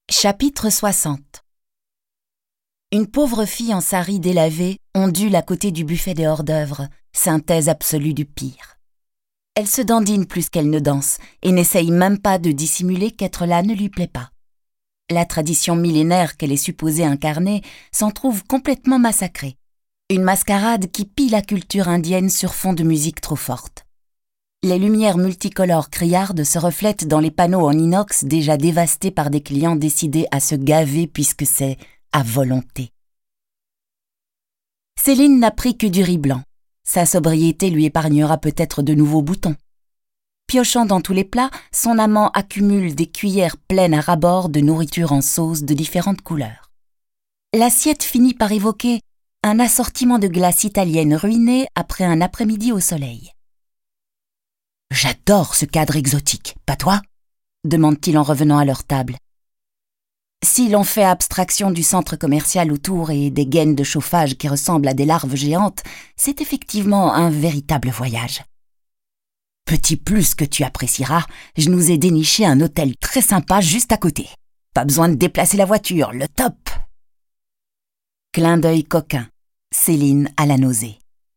Chapitre 60. Une pauvre fille en sari délavé ondule à côté du buffet des hors-d'œuvre, synthèse absolue du pire. Elle se dandine plus qu'elle ne danse et n'essaye même pas de dissimuler qu'être là ne lui plaît pas. La tradition millénaire qu'elle est supposée incarner s'en trouve complètement massacrée. Une mascarade qui pille la culture indienne sur fond de musique trop forte. Les lumières multicolores criardes se reflètent dans les panneaux en inox déjà dévastés par des clients décidés à se gaver puisque c'est à volonté. Céline n'a pris que du riz blanc. Sa sobriété lui épargnera peut-être de nouveaux boutons. Piochant dans tous les plats, son amant accumule des cuillères pleines à ras-bord de nourriture en sauce de différentes couleurs. L'assiette finit par évoquer un assortiment de glaces italiennes ruinées après un après-midi au soleil. « J'adore ce cadre exotique, pas toi ?» demande-t-il en revenant à leur table. Si l'on fait abstraction du centre commercial autour et des gaines de chauffage qui ressemblent à des larves géantes, c'est effectivement un véritable voyage. Petit plus que tu apprécieras, je nous ai déniché un hôtel très sympa juste à côté. Pas besoin de déplacer la voiture, le top. Clin d'œil coquin, Céline a la nausée.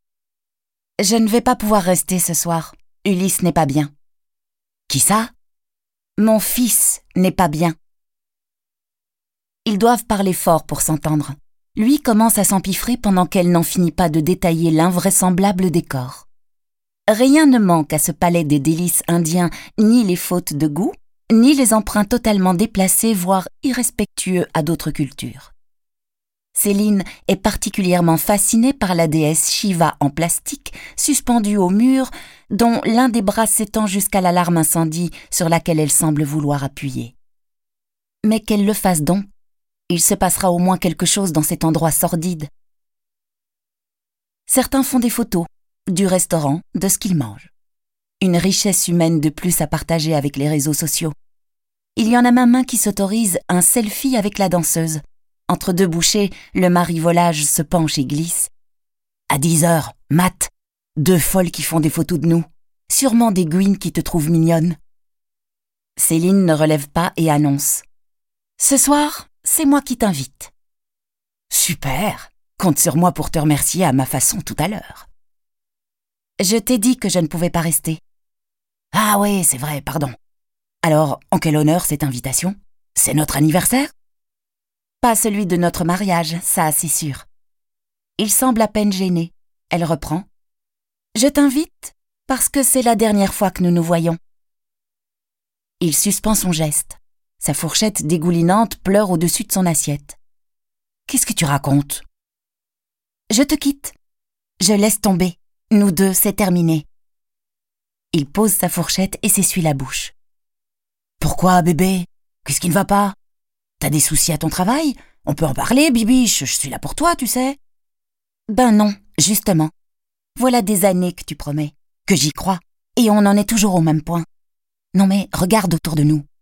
Je ne vais pas pouvoir rester ce soir. Ulysse n'est pas bien. Qui ça? Mon fils n'est pas bien. Ils doivent parler fort pour s'entendre. Lui commence à s'empiffrer pendant qu'elle n'en finit pas de détailler l'invraisemblable décor. Rien ne manque à ce palais des délices indiens, ni les fautes de goût, ni les emprunts totalement déplacés, voire irrespectueux à d'autres cultures. Céline est particulièrement fascinée par la déesse Shiva en plastique, suspendue au mur, dont l'un des bras s'étend jusqu'à l'alarme incendie sur laquelle elle semble vouloir appuyer. Mais qu'elle le fasse donc, il se passera au moins quelque chose dans cet endroit sordide. Certains font des photos, du restaurant, de ce qu'ils mangent. Une richesse humaine de plus à partager avec les réseaux sociaux. Il y en a même un qui s'autorise un selfie avec la danseuse. Entre deux bouchées, le marivolage se penche et glisse. À 10h, Matt, deux folles qui font des photos de nous. Sûrement des gouines qui te trouvent mignonne. Céline ne relève pas et annonce. Ce soir, c'est moi qui t'invite. Super, compte sur moi pour te remercier à ma façon tout à l'heure. Je t'ai dit que je ne pouvais pas rester. Ah oui, c'est vrai, pardon. Alors, en quel honneur cette invitation? C'est notre anniversaire? Pas celui de notre mariage, ça c'est sûr. Il semble à peine gêné. Elle reprend. Je t'invite parce que c'est la dernière fois que nous nous voyons. Il suspend son geste. Sa fourchette dégoulinante pleure au-dessus de son assiette. Qu'est-ce que tu racontes? Je te quitte. Je laisse tomber. Nous deux, c'est terminé. Il pose sa fourchette et s'essuie la bouche. Pourquoi, bébé? Qu'est-ce qui ne va pas? T'as des soucis à ton travail? On peut en parler, bibiche, je suis là pour toi, tu sais. Ben non, justement. Voilà des années que tu promets, que j'y crois, et on en est toujours au même point. Non mais, regarde autour de nous.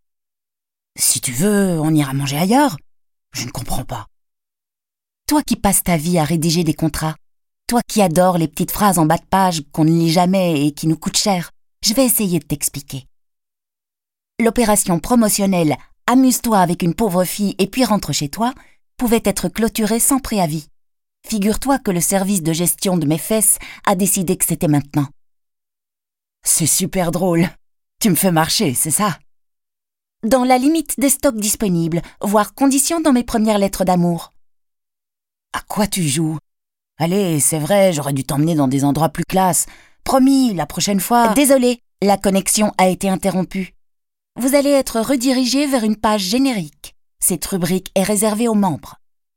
Si tu veux, on ira manger ailleurs. Je ne comprends pas. Toi qui passes ta vie à rédiger des contrats, toi qui adores les petites phrases en bas de page qu'on ne lit jamais et qui nous coûtent cher, je vais essayer de t'expliquer. L'opération promotionnelle « Amuse-toi avec une pauvre fille et puis rentre chez toi » pouvait être clôturée sans préavis. Figure-toi que le service de gestion de mes fesses a décidé que c'était maintenant. C'est super drôle. Tu me fais marcher, c'est ça? Dans la limite des stocks disponibles, voire conditions dans mes premières lettres d'amour. À quoi tu joues? Allez, c'est vrai, j'aurais dû t'emmener dans des endroits plus classe. Promis, la prochaine fois... Désolée, la connexion a été interrompue. Vous allez être redirigé vers une page générique. Cette rubrique est réservée aux membres.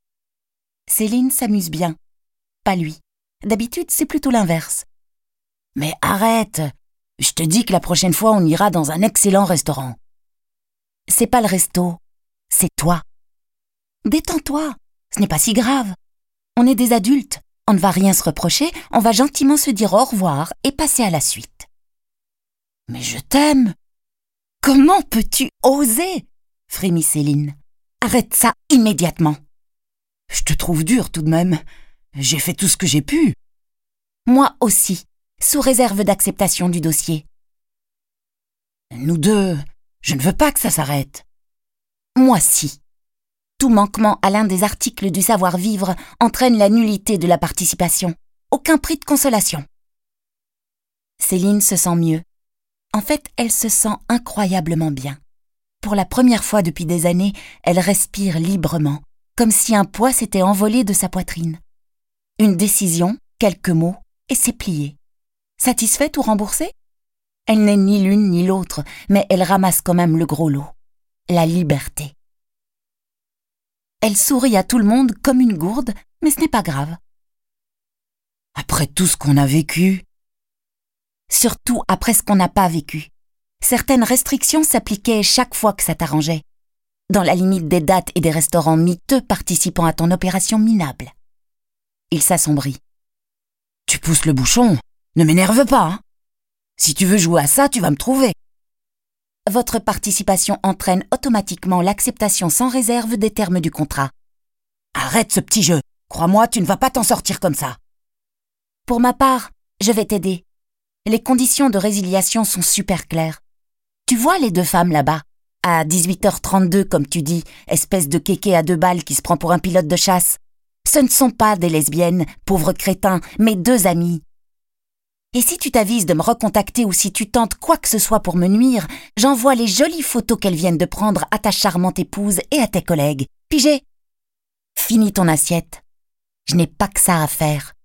Céline s'amuse bien. Pas lui. D'habitude, c'est plutôt l'inverse. Mais arrête! Je te dis que la prochaine fois, on ira dans un excellent restaurant. C'est pas le resto, c'est toi. Détends-toi, ce n'est pas si grave. On est des adultes, on ne va rien se reprocher, on va gentiment se dire au revoir et passer à la suite. Mais je t'aime! Comment peux-tu oser? Frémit Céline. Arrête ça immédiatement. Je te trouve dur tout de même. J'ai fait tout ce que j'ai pu. Moi aussi, sous réserve d'acceptation du dossier. Nous deux, je ne veux pas que ça s'arrête. Moi si. Tout manquement à l'un des articles du savoir-vivre entraîne la nullité de la participation. Aucun prix de consolation. Céline se sent mieux. En fait, elle se sent incroyablement bien. Pour la première fois depuis des années, elle respire librement, comme si un poids s'était envolé de sa poitrine. Une décision, quelques mots, et c'est plié. Satisfaite ou remboursée? Elle n'est ni l'une ni l'autre, mais elle ramasse quand même le gros lot. La liberté. Elle sourit à tout le monde comme une gourde, mais ce n'est pas grave. Après tout ce qu'on a vécu... Surtout après ce qu'on n'a pas vécu. Certaines restrictions s'appliquaient chaque fois que ça t'arrangeait, dans la limite des dates et des restaurants miteux participant à ton opération minable. Il s'assombrit. « Tu pousses le bouchon, ne m'énerve pas, hein. Si tu veux jouer à ça, tu vas me trouver. » Votre participation entraîne automatiquement l'acceptation sans réserve des termes du contrat. « Arrête ce petit jeu, crois-moi, tu ne vas pas t'en sortir comme ça. » Pour ma part, je vais t'aider. Les conditions de résiliation sont super claires. Tu vois les deux femmes là-bas, à 18h32 comme tu dis, espèce de kéké à 2 balles qui se prend pour un pilote de chasse. Ce ne sont pas des lesbiennes, pauvres crétins, mais 2 amies. Et si tu t'avises de me recontacter ou si tu tentes quoi que ce soit pour me nuire, j'envoie les jolies photos qu'elles viennent de prendre à ta charmante épouse et à tes collègues. Pigé? Finis ton assiette. Je n'ai pas que ça à faire.